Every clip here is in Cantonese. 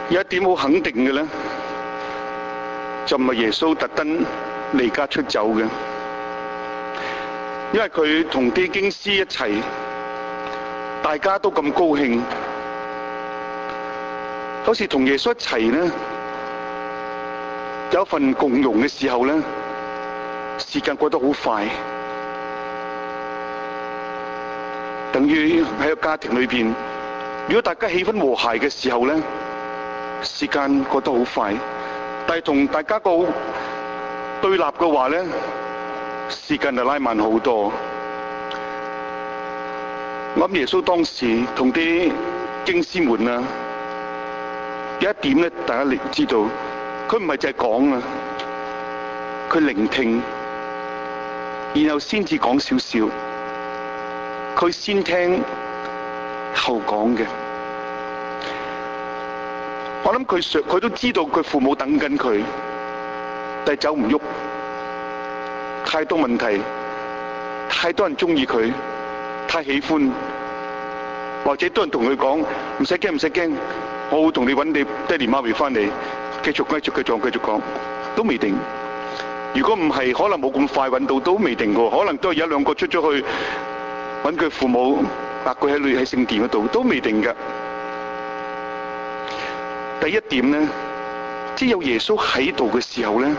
有一點好肯定嘅咧，就唔係耶穌特登離家出走嘅，因為佢同啲經師一齊，大家都咁高興。有時同耶穌一齊咧，有一份共融嘅時候咧，時間過得好快，等於喺個家庭裏邊，如果大家氣氛和諧嘅時候咧，時間過得好快，但係同大家個對立嘅話咧，時間就拉慢好多。我諗耶穌當時同啲經師們啊，有一點咧，大家知道，佢唔係淨係講啊，佢聆聽，然後先至講少少，佢先聽後講嘅。我諗佢都知道佢父母等緊佢，但係走唔喐，太多問題，太多人中意佢，太喜歡，或者多人同佢講唔使驚唔使驚，我會同你揾你爹哋媽咪翻嚟，繼續講，都未定。如果唔係，可能冇咁快揾到，都未定嘅，可能都係有一兩個出咗去揾佢父母，佢喺聖殿嗰度，都未定嘅。第一點咧，即係有耶穌喺度嘅時候咧，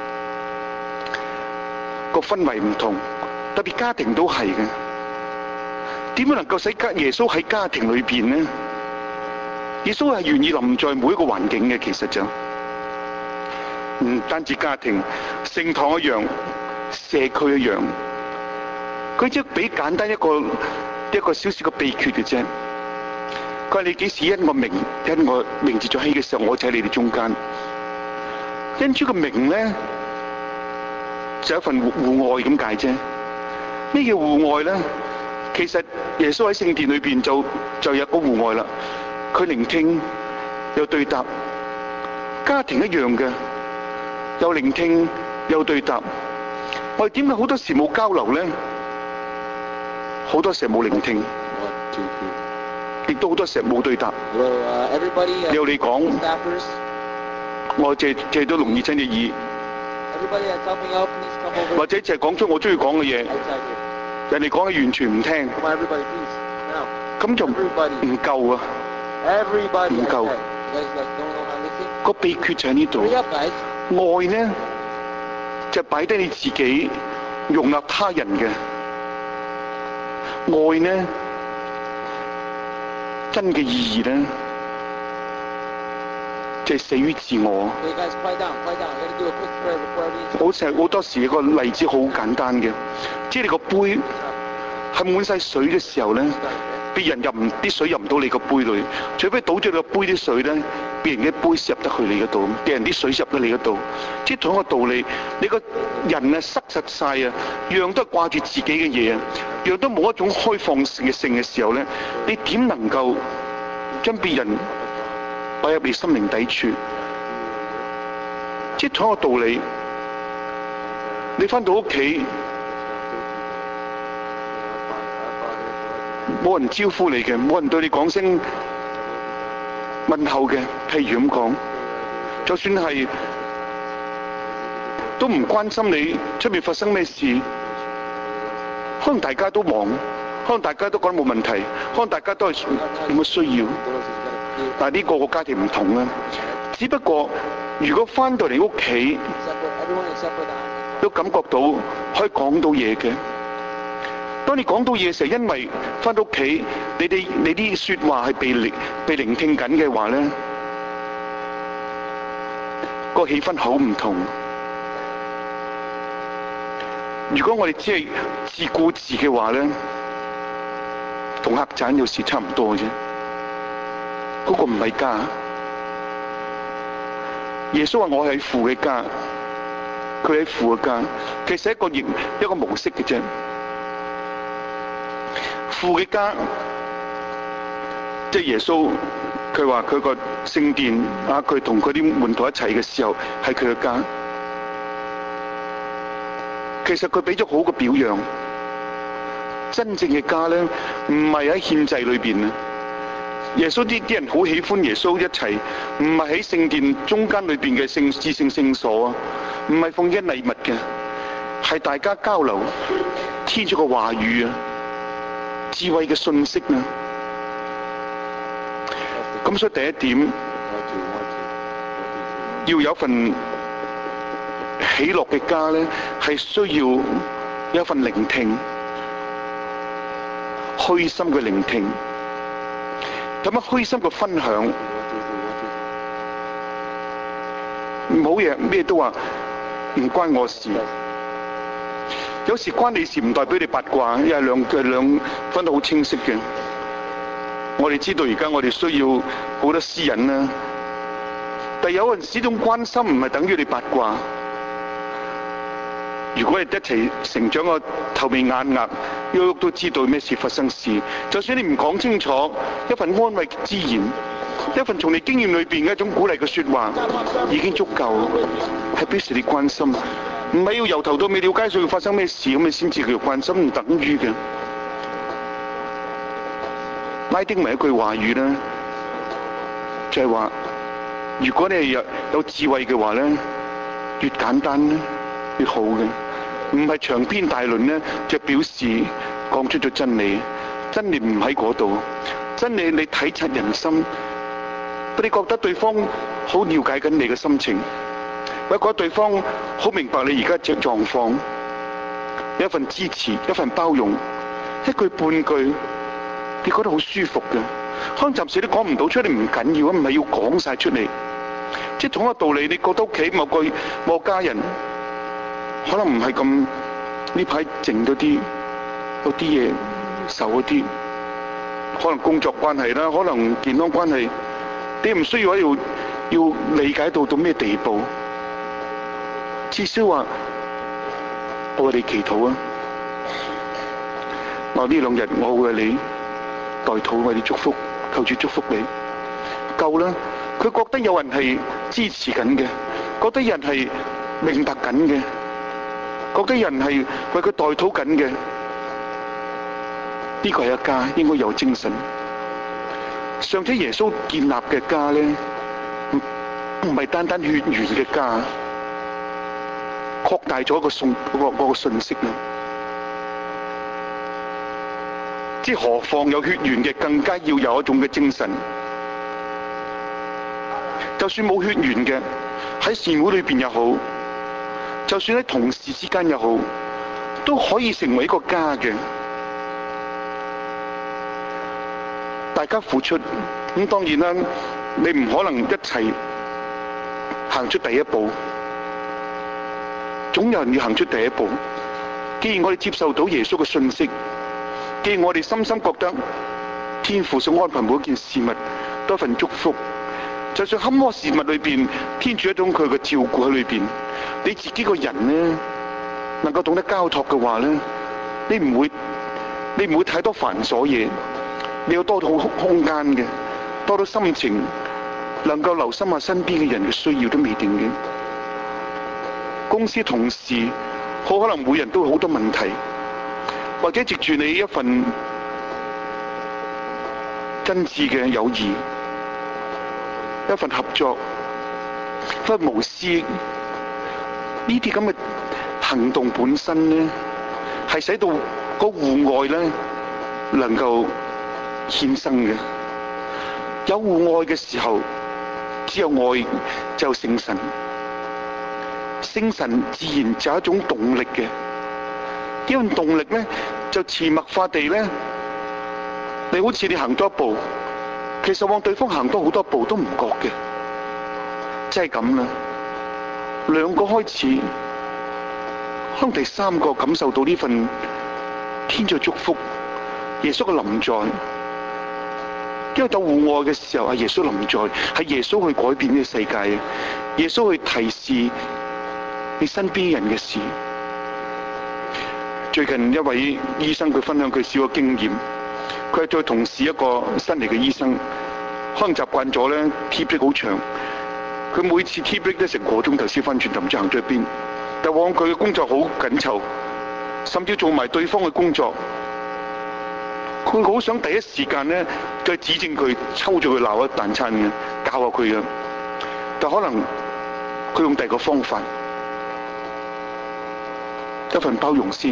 個氛圍唔同，特別家庭都係嘅。點樣能夠使耶穌喺家庭裏邊咧？耶穌係願意臨在每一個環境嘅，其實就唔單止家庭，聖堂一樣，社區一樣。佢只俾簡單一個少少嘅秘訣嘅啫。佢話你幾時因我名字在起嘅時候，我就喺你哋中間。因主嘅名咧，就一份戶外咁解啫。咩叫戶外咧？其實耶穌喺聖殿裏邊就有個戶外啦。佢聆聽，有對答，家庭一樣嘅，有聆聽，有對答。我哋點解好多時冇交流咧？好多時冇聆聽。亦都好多時冇對答。有你講，我借到聾耳仔嘅耳，或者淨係講出我中意講嘅嘢，人哋講嘅完全唔聽，咁就唔夠啊！唔夠。個秘訣就喺呢度。愛呢，就擺低你自己，容納他人嘅。愛呢，真嘅意義咧，就係死於自我。好多時個例子好簡單嘅，即係你個杯係滿晒水嘅時候咧，別人啲水入唔到你個杯裏，除非倒咗你個杯啲水咧，別人嘅杯先入得去你嗰度，別人啲水入得你嗰度。即係同一個道理，你個人啊塞實晒啊，樣都係掛住自己嘅嘢啊，樣都冇一種開放性嘅時候咧，你點能夠將別人擺入你心靈底處？即係同一個道理，你返到屋企冇人招呼你嘅，冇人對你講聲問候嘅，譬如咁講，就算係都唔關心你出面發生咩事，可能大家都忙，可能大家都覺得冇問題，可能大家都係冇乜需要。但係呢個家庭唔同啦，只不過如果返到嚟屋企都感覺到可以講到嘢嘅。當你講到嘢嘅時候，因為返到屋企你啲説話係被聆聽緊嘅話咧，個氣氛好唔同。如果我哋只係自顧自嘅話咧，同客棧有時差唔多嘅啫。嗰個唔係家。耶穌話：我係父嘅家，佢喺父嘅家，其實係一個模式嘅啫。父嘅家，即係耶穌，佢話佢個聖殿啊，佢同佢啲門徒一齊嘅時候係佢嘅家。其實佢俾咗好嘅表揚。真正嘅家咧，唔係喺獻祭裏邊啊， 耶穌啲人好喜歡耶穌一齊，唔係喺聖殿中間裏邊嘅至聖聖所啊，唔係奉獻禮物嘅，係大家交流天主嘅話語啊，智慧嘅信息啊。咁所以第一點，要有份喜樂嘅家咧，係需要有一份聆聽，虛心嘅聆聽，咁樣虛心嘅分享，唔好嘢咩都話唔關我事。有時關你事唔代表你八卦，因為兩分得好清晰嘅。我哋知道而家我哋需要好多私隱啦，但有陣時種關心唔係等於你八卦。如果係一齊成長個頭眉眼額，喐都知道咩事發生事。就算你唔講清楚，一份安慰之言，一份從你經驗裏邊嘅一種鼓勵嘅說話，已經足夠，係表示你關心。唔係要由頭到尾了解佢發生咩事咁你先至叫做關心，唔等於嘅。拉丁文一句話語咧，就係話，如果你係有智慧嘅話咧，越簡單咧越好嘅，唔係長篇大論咧，就表示講出咗真理。真理唔喺嗰度，真理你體察人心，你覺得對方好了解緊你嘅心情，或者覺得對方好明白你而家嘅狀況，有一份支持，一份包容，一句半句，你覺得好舒服嘅。可能暫時都講唔到出嚟，唔緊要，唔係要講晒出嚟。即係同一個道理，你覺得屋企某個家人可能唔係咁呢排靜咗啲，有啲嘢受咗啲，可能工作關係啦，可能健康關係，你唔需要喺度要理解到咩地步，至少話我為你祈禱啊！我呢2日我會為你代禱，為你祝福，求主祝福你。夠啦！佢覺得有人係支持緊嘅，覺得有人係明白緊嘅，覺得有人係為佢代禱緊嘅。呢個係一家應該有精神。上主耶穌建立嘅家咧，唔係單單血緣嘅家，擴大咗個信息啦。即係何況有血緣嘅，更加要有一種嘅精神。就算冇血緣嘅，喺善會裏邊又好，就算喺同事之間又好，都可以成為一個家嘅。大家付出，咁當然啦，你唔可能一齊行出第一步，總有人要行出第一步。既然我哋接受到耶穌嘅信息，既然我哋深深覺得天父想安排每一件事物多一份祝福，就算坎坷事物裏邊，天主一種佢嘅照顧喺裏邊，你自己個人呢，能夠懂得交託嘅話呢，你唔會太多繁瑣嘢，你有多到空間嘅，多到心情能夠留心下身邊嘅人嘅需要都未定嘅。公司同事好可能每人都有好多問題，或者藉住你一份真摯嘅友誼，一份合作，一份無私，呢啲咁嘅行動本身咧，係使到個戶外咧能夠獻生嘅。有戶外嘅時候，只有愛就有聖神，聖神自然就有一種動力嘅。呢種動力咧就潛默化地咧，你好似你行多一步，其實往對方行多好多步都唔覺嘅，即係咁啦。2個開始，可能第3個感受到呢份天主祝福，耶穌嘅臨在。因為到戶外嘅時候，係耶穌臨在，係耶穌去改變呢個世界，耶穌去提示你身邊人嘅事。最近一位醫生佢分享佢少個經驗，佢係對同事一個新嚟嘅醫生，可能習慣咗咧 tea break 好長，佢每次 tea break 都成個鐘頭先翻轉頭，唔知行咗去邊。但往佢嘅工作好緊湊，甚至做埋對方嘅工作， 佢好想第一時間咧，就指正佢，抽咗佢鬧一啖餐嘅，教下佢嘅。但可能佢用第二個方法，一份包容先。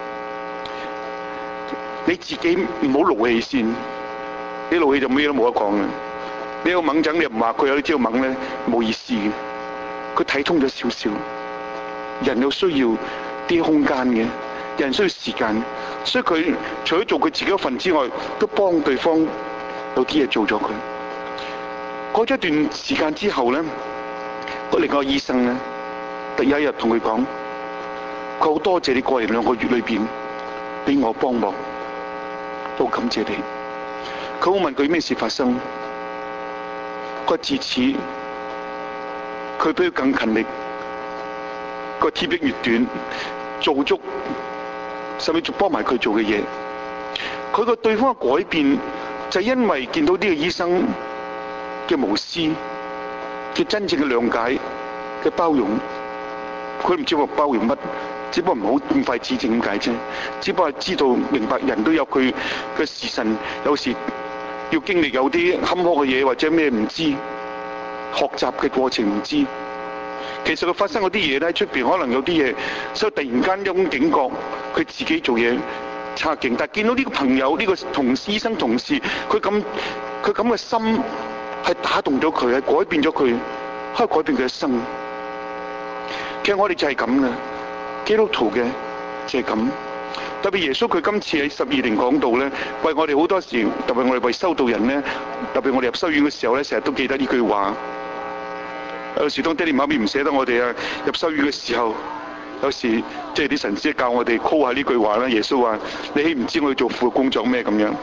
你自己唔好怒氣先，你怒氣就咩都冇得講嘅。你有猛整，你唔話佢有啲招猛咧，冇意思嘅。佢睇通咗少少，人有需要啲空間嘅，人需要時間，所以佢除咗做佢自己一份之外，都幫對方有啲嘢做咗佢。過咗一段時間之後咧，另外一個醫生咧，第一日同佢講，佢好多謝你過嚟2個月裏邊俾我幫忙，好感謝你。佢會問佢咩事發生，佢話自此佢比佢更勤力，個天逼越短，做足甚至幫埋佢做嘅嘢。佢個對方嘅改變就係因為見到呢個醫生嘅無私嘅真正嘅諒解嘅包容。佢唔知話包容乜，只不過唔好咁快指正咁解啫。只不過知道明白人都有佢嘅時辰，有時要經歷有啲坎坷嘅嘢，或者咩唔知，學習嘅過程唔知。其實佢發生嗰啲嘢咧，出邊可能有啲嘢，所以突然間一種警覺，佢自己做嘢差勁。但係見到呢個朋友，呢個醫生同事，佢咁嘅心係打動咗佢，係改變咗佢，可以改變佢一生。其實我哋就係咁嘅，基督徒嘅就係咁。特別耶穌佢今次喺12年講道咧，為我哋好多時，特別我哋為修道人咧，特別我哋入修院嘅時候咧，成日都記得呢句話。有時當爹哋媽咪唔捨得我哋啊，入修院嘅時候，有時即係啲神師教我哋 call 下呢句話啦。耶穌話：你豈唔知我要做父嘅工作咩？咁樣。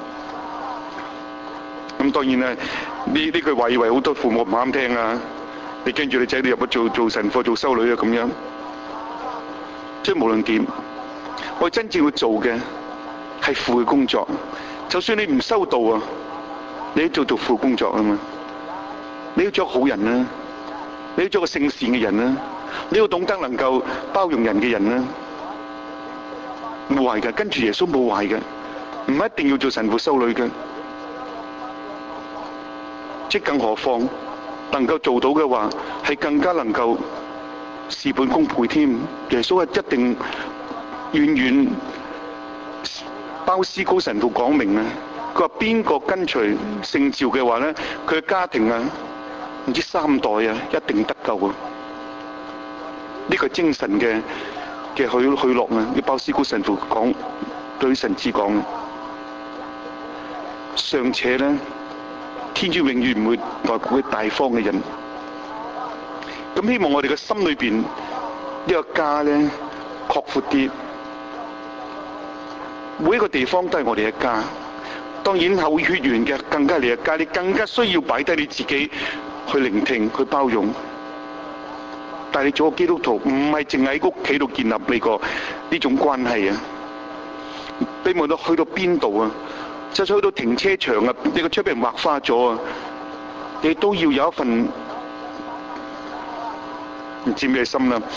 咁當然啦，呢句話以為好多父母唔啱聽啊！你驚住你仔女入去做神父、做修女啊咁樣。即係無論點，我真正要做嘅係父嘅工作。就算你唔修道啊，你都做父工作啊嘛。你要做好人啊，你要做個聖善嘅人啊，你要懂得能夠包容人嘅人啊。冇壞嘅，跟住耶穌冇壞嘅，唔一定要做神父修女嘅。即更何況能夠做到嘅話，係更加能夠事半功倍添。耶穌係一定遠遠鮑思高神父講明啊，佢話邊個跟隨聖召嘅話咧，佢嘅家庭啊，唔知3代啊，一定得救啊！呢個係精神嘅許諾啊！啲鮑思高神父講對神子講，尚且咧。天主永遠唔會代表大方嘅人，咁希望我哋嘅心裏邊呢個家咧擴闊啲，每一個地方都係我哋嘅家。當然後血緣嘅更加係你嘅家，你更加需要擺低你自己去聆聽、去包容。但係你做個基督徒唔係淨喺屋企度建立呢種關係啊！你無論去到邊度啊！就算去到停車場啊，你個車俾人劃花咗啊，你都要有一份唔知咩心啦。呢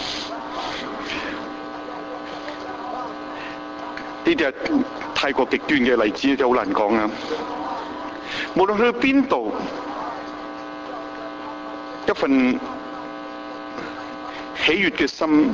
啲係太過極端嘅例子，就好難講啊。無論去到邊度，一份喜悅嘅心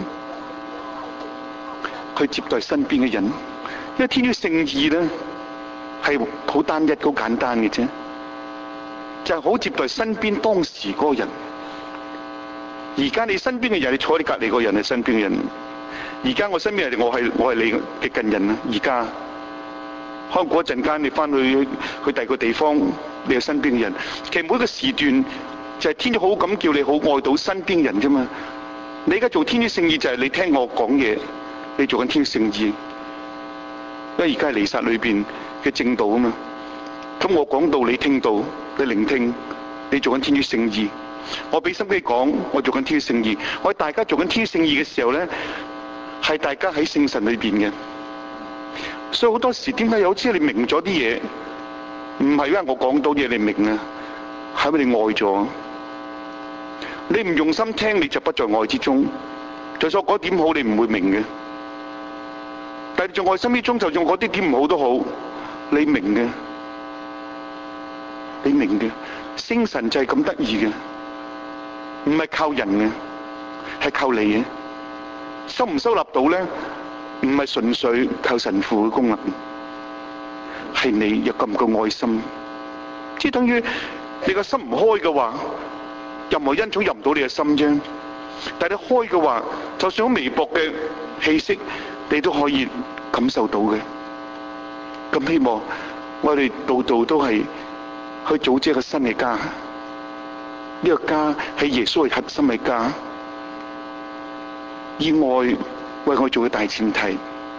去接待身邊嘅人，因為天主聖意咧。係好單一、好簡單嘅啫，就係好接待身邊當時嗰個人。而家你身邊嘅人，你坐喺你隔離嗰個人係身邊嘅人。而家我身邊嘅人，我係你嘅近人啊！而家可能嗰陣間你翻去第二個地方，你係身邊嘅人。其實每一個時段就係天主好咁叫你好愛到身邊人啫嘛。你而家做天主聖意就係你聽我講嘢，你做緊天主聖意。因為而家係彌撒裏邊嘅正道啊嘛，咁我講道你聽道，你聆聽，你做緊天主聖意。我俾心機講，我做緊天主聖意。我大家做緊天主聖意嘅時候咧，係大家喺聖神裏邊嘅。所以好多時點解有次你明咗啲嘢，唔係因為我講到嘢你明啊，係因為你愛咗。你唔用心聽，你就不在愛之中。就算我講點好，你唔會明嘅。但係在愛心之中，就算我啲點唔好都好， 你明嘅，你明嘅，聖神就係咁得意嘅，唔係靠人嘅，係靠你嘅。收唔收納到咧？唔係純粹靠神父嘅功能，係你有咁嘅愛心。即係等於你個心唔開嘅話，任何恩寵入唔到你嘅心啫。但係你開嘅話，就算好微薄嘅氣息，你都可以感受到嘅。咁希望我哋度度都係去組織一個新嘅家，呢個家係耶穌嘅核心嘅家，以愛為我做嘅大前提。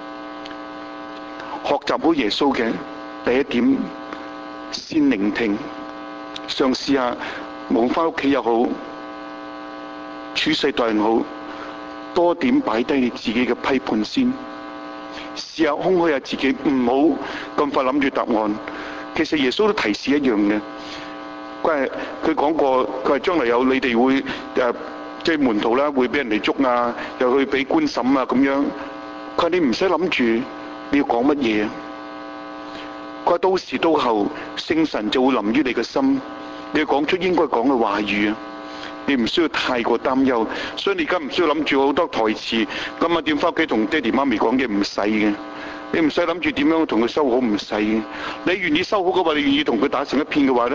學習好耶穌嘅第一點，先聆聽，嘗試下無論返屋企又好，處世待人好，多點擺低你自己嘅批判先。試下空虛下自己，唔好咁快諗住答案。其實耶穌都提示一樣嘅，佢講過，佢話將來有你哋會即係門徒啦，會俾人哋捉啊，又去俾官審啊咁樣。佢話你唔使諗住你要講乜嘢，佢話到時到後聖神就會臨於你嘅心，你要講出應該講嘅話語啊。你唔需要太過擔憂，所以你而家唔需要諗住好多台詞，今晚點返屋企同爹哋媽咪講嘢，唔使嘅。你唔使諗住點樣同佢修好，唔使嘅。你願意修好嘅話，你願意同佢打成一片嘅話咧，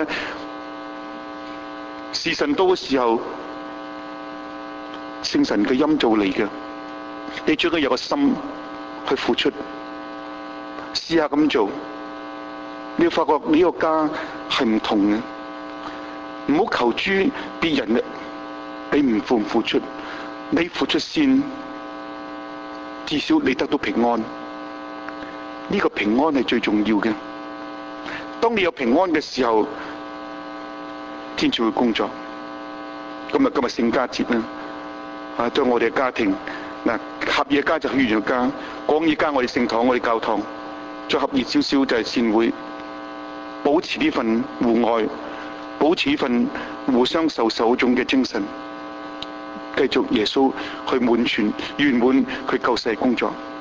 時辰到嘅時候，聖神嘅音做嚟嘅，你最緊有個心去付出，試下咁做，你要發覺呢個家係唔同嘅。唔好求諸別人嘅，你唔付出，你付出先，至少你得到平安。呢個平安係最重要嘅。當你有平安嘅時候，天主會工作。今日聖家節啦，將我哋嘅家庭合意嘅家就係血緣家，廣義家我哋聖堂我哋教堂，再合意少少就係善會，保持呢份互愛。保持呢份互相受嗰種嘅精神，繼續耶穌去滿全圓滿佢救世工作。